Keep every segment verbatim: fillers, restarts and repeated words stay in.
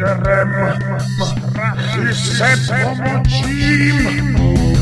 Drem prachy se pomočím.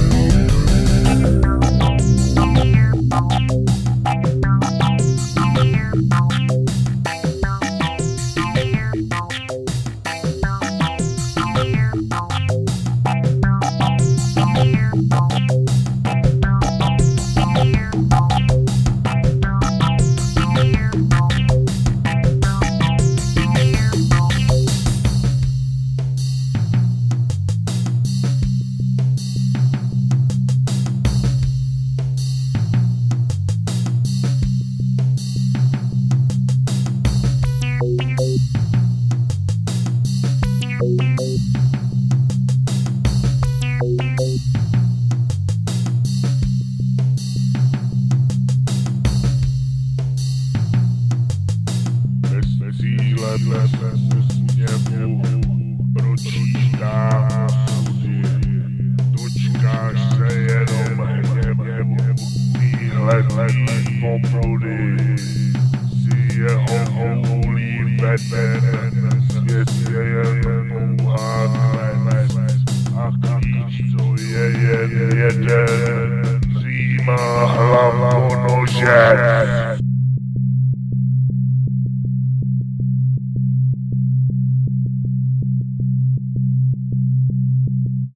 Cíle sněmu pročítám sudy, dočkáš se jenom hněvu, výhledný pobludy, si jeho houlí veden, svět je jen pouhá tlen, a klíč to je jen jeden, římá hlava nože.